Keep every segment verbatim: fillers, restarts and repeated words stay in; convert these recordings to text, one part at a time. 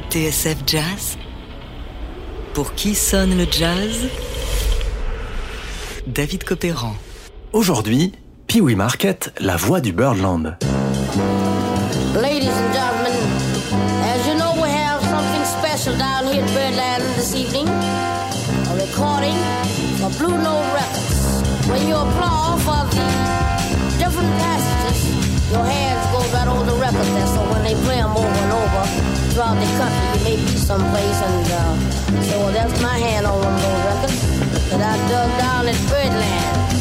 T S F Jazz. Pour qui sonne le jazz? David Copéran. Aujourd'hui, Pee Wee Market, la voix du Birdland. Ladies and gentlemen, as you know, we have something special down here at Birdland this evening. A recording for Blue Note Records. When you applaud for the different passages, your hands go right over the record there. So when they play them over and over throughout the country, you may be someplace and uh, say, well, that's my hand on one of those records that I dug down at Birdland.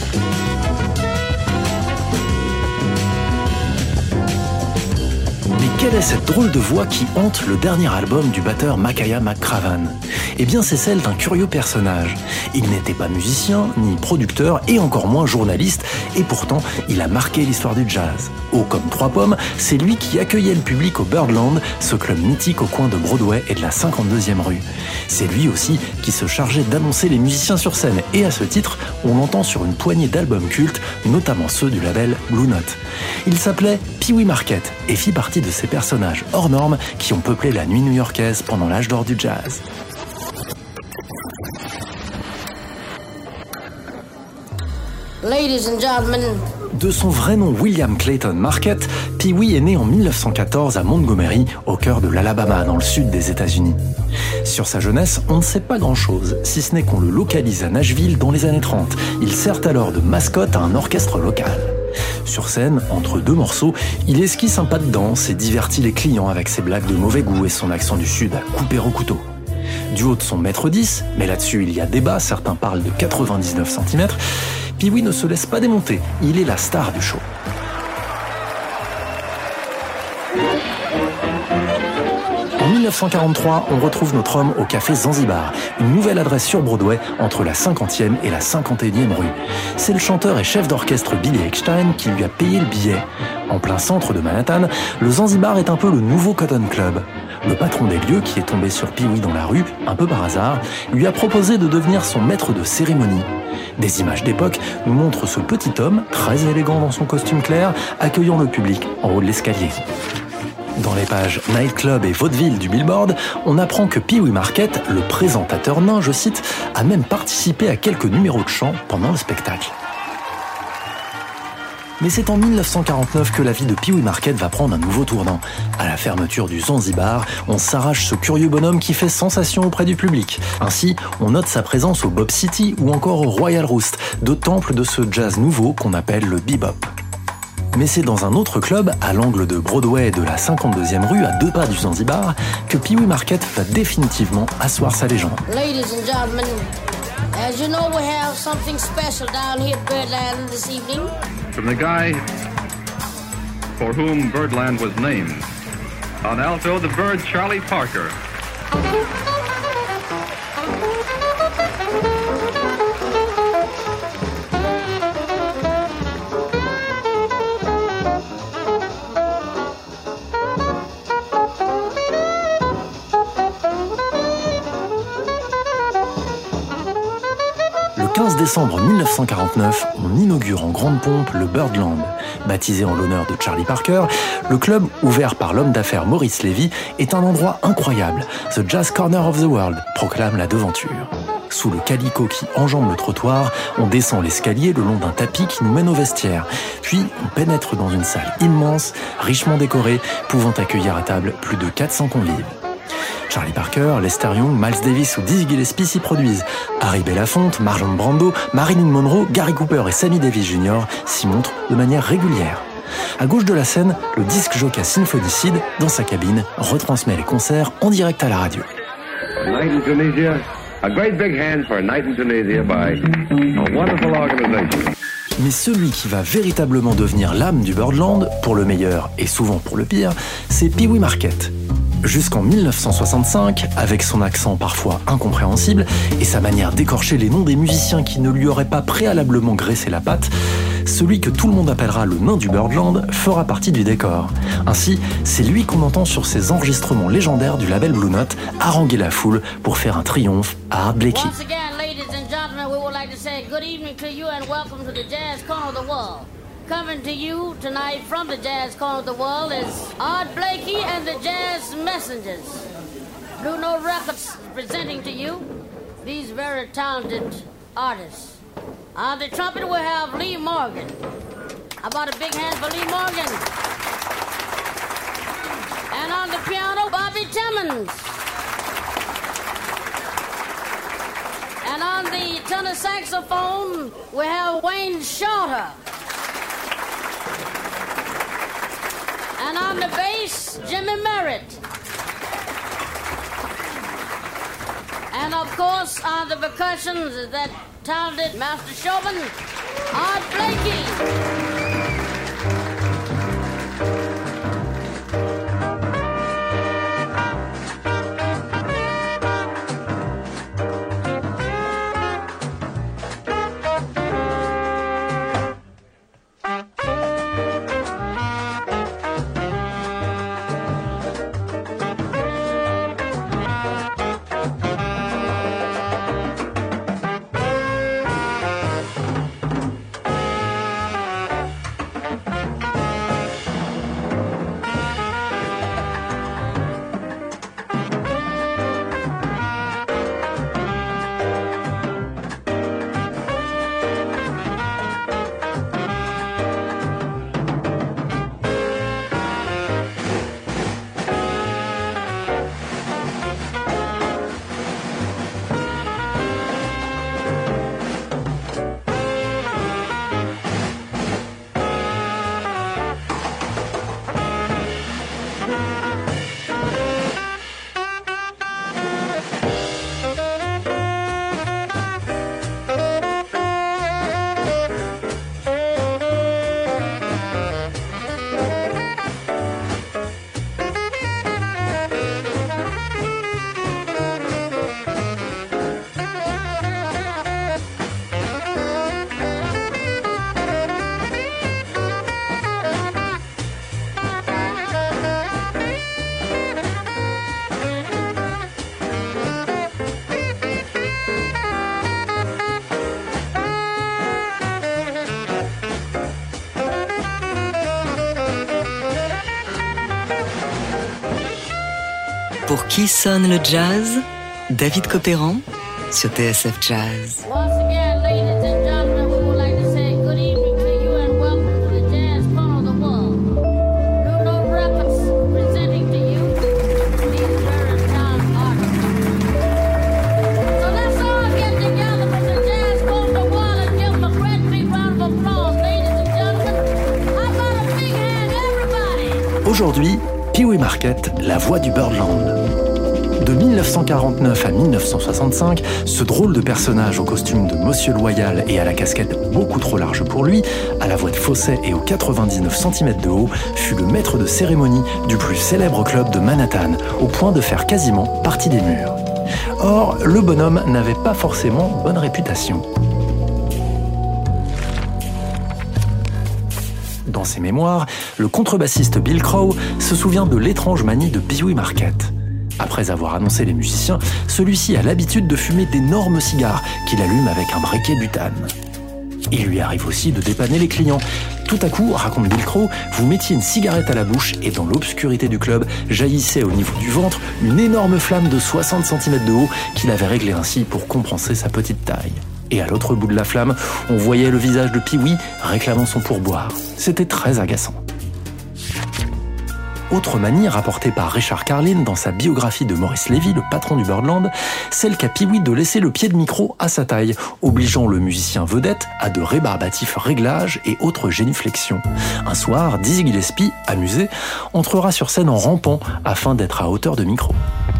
Mais quelle est cette drôle de voix qui hante le dernier album du batteur Makaya McCraven? Eh bien, c'est celle d'un curieux personnage. Il n'était pas musicien, ni producteur, et encore moins journaliste, et pourtant, il a marqué l'histoire du jazz. Haut comme trois pommes, c'est lui qui accueillait le public au Birdland, ce club mythique au coin de Broadway et de la cinquante-deuxième rue. C'est lui aussi qui se chargeait d'annoncer les musiciens sur scène, et à ce titre, on l'entend sur une poignée d'albums cultes, notamment ceux du label Blue Note. Il s'appelait Pee Wee Market, et fit partie de ces personnages hors normes qui ont peuplé la nuit new-yorkaise pendant l'âge d'or du jazz. Ladies and gentlemen. De son vrai nom William Clayton Market, Pee Wee est né en mille neuf cent quatorze à Montgomery, au cœur de l'Alabama, dans le sud des États-Unis. Sur sa jeunesse, on ne sait pas grand-chose, si ce n'est qu'on le localise à Nashville dans les années trente. Il sert alors de mascotte à un orchestre local. Sur scène, entre deux morceaux, il esquisse un pas de danse et divertit les clients avec ses blagues de mauvais goût et son accent du sud à couper au couteau. Du haut de son mètre dix, mais là-dessus il y a débat, certains parlent de quatre-vingt-dix-neuf centimètres, Pee Wee ne se laisse pas démonter, il est la star du show. En mille neuf cent quarante-trois, on retrouve notre homme au café Zanzibar, une nouvelle adresse sur Broadway entre la cinquantième et la cinquante et unième rue. C'est le chanteur et chef d'orchestre Billy Eckstine qui lui a payé le billet. En plein centre de Manhattan, le Zanzibar est un peu le nouveau Cotton Club. Le patron des lieux, qui est tombé sur Pee Wee dans la rue, un peu par hasard, lui a proposé de devenir son maître de cérémonie. Des images d'époque nous montrent ce petit homme, très élégant dans son costume clair, accueillant le public en haut de l'escalier. Dans les pages Nightclub et Vaudeville du Billboard, on apprend que Pee Wee Market, le présentateur nain, je cite, a même participé à quelques numéros de chant pendant le spectacle. Mais c'est en mille neuf cent quarante-neuf que la vie de Pee Wee Market va prendre un nouveau tournant. À la fermeture du Zanzibar, on s'arrache ce curieux bonhomme qui fait sensation auprès du public. Ainsi, on note sa présence au Bob City ou encore au Royal Roost, deux temples de ce jazz nouveau qu'on appelle le bebop. Mais c'est dans un autre club, à l'angle de Broadway et de la cinquante-deuxième rue, à deux pas du Zanzibar, que Pee Wee Market va définitivement asseoir sa légende. Ladies and gentlemen, as you know, we have something special down here at Birdland this evening. From the guy for whom Birdland was named. On alto, the bird Charlie Parker. Le quinze décembre mille neuf cent quarante-neuf, on inaugure en grande pompe le Birdland. Baptisé en l'honneur de Charlie Parker, le club, ouvert par l'homme d'affaires Maurice Levy, est un endroit incroyable. The Jazz Corner of the World, proclame la devanture. Sous le calicot qui enjambe le trottoir, on descend l'escalier le long d'un tapis qui nous mène au vestiaire. Puis, on pénètre dans une salle immense, richement décorée, pouvant accueillir à table plus de quatre cents convives. Charlie Parker, Lester Young, Miles Davis ou Dizzy Gillespie s'y produisent. Harry Belafonte, Marlon Brando, Marilyn Monroe, Gary Cooper et Sammy Davis junior s'y montrent de manière régulière. À gauche de la scène, le disc jockey Symphonicide, dans sa cabine, retransmet les concerts en direct à la radio. Night in Tunisia, a great big hand for a night in Tunisia by a wonderful organization. Mais celui qui va véritablement devenir l'âme du Birdland, pour le meilleur et souvent pour le pire, c'est Pee Wee Market. Jusqu'en mille neuf cent soixante-cinq, avec son accent parfois incompréhensible et sa manière d'écorcher les noms des musiciens qui ne lui auraient pas préalablement graissé la patte, celui que tout le monde appellera le nain du Birdland fera partie du décor. Ainsi, c'est lui qu'on entend sur ces enregistrements légendaires du label Blue Note haranguer la foule pour faire un triomphe à Art Blakey. Once again, ladies and gentlemen, we would like to say good evening to you and welcome to the Jazz Corner of the World. Coming to you tonight from the Jazz Corner of the World is Art Blakey and the Jazz Messengers. Blue Note Records presenting to you these very talented artists. On the trumpet we have Lee Morgan. How about a big hand for Lee Morgan? And on the piano, Bobby Timmons. And on the tenor saxophone, we have Wayne Shorter. And on the bass, Jimmy Merritt. And of course, on the percussions is that talented master showman, Art Blakey. Pour qui sonne le jazz? David Copéran sur T S F Jazz. Once again, ladies and gentlemen, we would like to say good evening to you and welcome to the jazz corner of the world. Blue Note Records presenting to you these very talented artists. So let's all get together for the jazz corner of the world and give them a great big round of applause, ladies and gentlemen. How about a big hand, everybody? Aujourd'hui, Pee Wee Market, la voix du Birdland. De mille neuf cent quarante-neuf à mille neuf cent soixante-cinq, ce drôle de personnage au costume de Monsieur Loyal et à la casquette beaucoup trop large pour lui, à la voix de fausset et aux quatre-vingt-dix-neuf centimètres de haut, fut le maître de cérémonie du plus célèbre club de Manhattan, au point de faire quasiment partie des murs. Or, le bonhomme n'avait pas forcément bonne réputation. Dans ses mémoires, le contrebassiste Bill Crow se souvient de l'étrange manie de Pee Wee Market. Après avoir annoncé les musiciens, celui-ci a l'habitude de fumer d'énormes cigares qu'il allume avec un briquet butane. Il lui arrive aussi de dépanner les clients. Tout à coup, raconte Bill Crow, vous mettiez une cigarette à la bouche et dans l'obscurité du club jaillissait au niveau du ventre une énorme flamme de soixante centimètres de haut qu'il avait réglée ainsi pour compenser sa petite taille. Et à l'autre bout de la flamme, on voyait le visage de Pee Wee réclamant son pourboire. C'était très agaçant. Autre manie rapportée par Richard Carlin dans sa biographie de Maurice Lévy, le patron du Birdland, celle qu'a Pee Wee de laisser le pied de micro à sa taille, obligeant le musicien vedette à de rébarbatifs réglages et autres génuflexions. Un soir, Dizzy Gillespie, amusé, entrera sur scène en rampant afin d'être à hauteur de micro.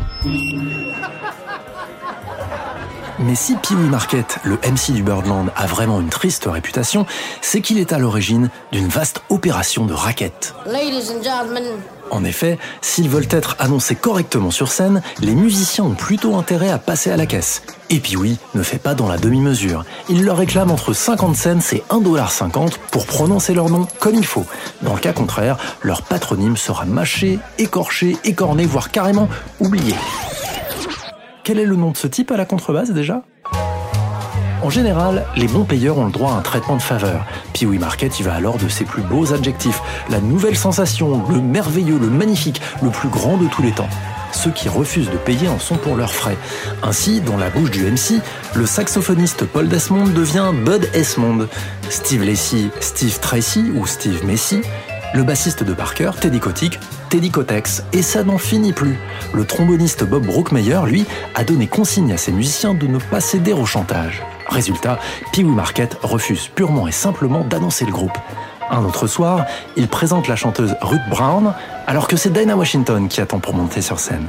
Mais si Pee Wee Market, le M C du Birdland, a vraiment une triste réputation, c'est qu'il est à l'origine d'une vaste opération de racket. Ladies and gentlemen. En effet, s'ils veulent être annoncés correctement sur scène, les musiciens ont plutôt intérêt à passer à la caisse. Et Pee Wee ne fait pas dans la demi-mesure. Il leur réclame entre cinquante cents et un dollar cinquante pour prononcer leur nom comme il faut. Dans le cas contraire, leur patronyme sera mâché, écorché, écorné, voire carrément oublié. Quel est le nom de ce type à la contrebasse déjà ? En général, les bons payeurs ont le droit à un traitement de faveur. Pee Wee Market y va alors de ses plus beaux adjectifs. La nouvelle sensation, le merveilleux, le magnifique, le plus grand de tous les temps. Ceux qui refusent de payer en sont pour leurs frais. Ainsi, dans la bouche du M C, le saxophoniste Paul Desmond devient Bud Esmond, Steve Lacy, Steve Tracy ou Steve Macy, le bassiste de Parker, Teddy Kotick, Teddy Kotex, et ça n'en finit plus. Le tromboniste Bob Brookmeyer, lui, a donné consigne à ses musiciens de ne pas céder au chantage. Résultat, Pee Wee Market refuse purement et simplement d'annoncer le groupe. Un autre soir, il présente la chanteuse Ruth Brown, alors que c'est Dinah Washington qui attend pour monter sur scène.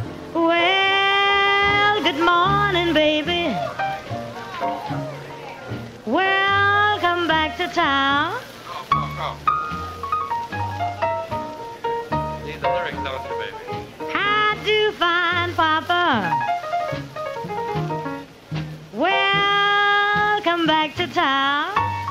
Well, good morning, baby. Welcome back to town. These are lyrics, don't you, baby? How do you find Papa? Welcome back to town.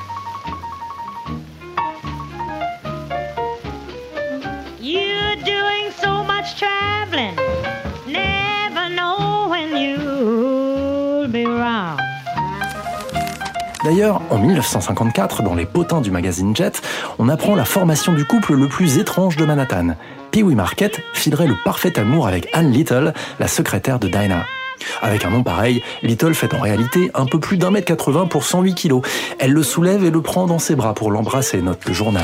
You're doing so much traveling, never know when you'll be around. D'ailleurs, en mille neuf cent cinquante-quatre, dans les potins du magazine Jet, on apprend la formation du couple le plus étrange de Manhattan. Pee Wee Market filerait le parfait amour avec Ann Little, la secrétaire de Dinah. Avec un nom pareil, Little fait en réalité un peu plus d'un mètre quatre-vingts pour cent huit kilos. Elle le soulève et le prend dans ses bras pour l'embrasser, note le journal.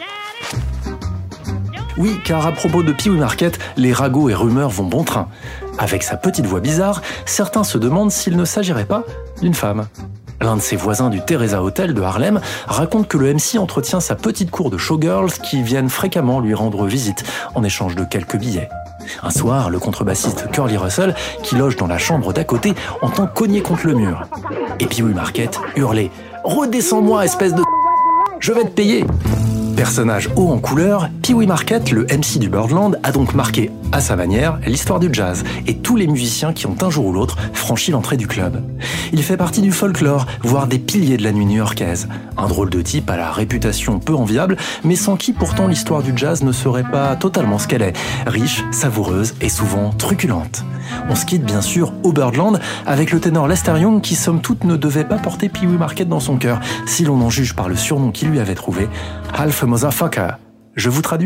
Oui, car à propos de Pee Wee Market, les ragots et rumeurs vont bon train. Avec sa petite voix bizarre, certains se demandent s'il ne s'agirait pas d'une femme. L'un de ses voisins du Teresa Hotel de Harlem raconte que le M C entretient sa petite cour de showgirls qui viennent fréquemment lui rendre visite en échange de quelques billets. Un soir, le contrebassiste Curly Russell, qui loge dans la chambre d'à côté, entend cogner contre le mur. Et Pee Wee Market hurler « Redescends-moi, espèce de... je vais te payer !» Personnage haut en couleur, Pee Wee Market, le M C du Birdland, a donc marqué, à sa manière, l'histoire du jazz et tous les musiciens qui ont un jour ou l'autre franchi l'entrée du club. Il fait partie du folklore, voire des piliers de la nuit new-yorkaise. Un drôle de type à la réputation peu enviable, mais sans qui pourtant l'histoire du jazz ne serait pas totalement ce qu'elle est, riche, savoureuse et souvent truculente. On se quitte bien sûr au Birdland avec le ténor Lester Young qui somme toute ne devait pas porter Pee Wee Market dans son cœur, si l'on en juge par le surnom qu'il lui avait trouvé, Half a Motherfucker. Je vous traduis ?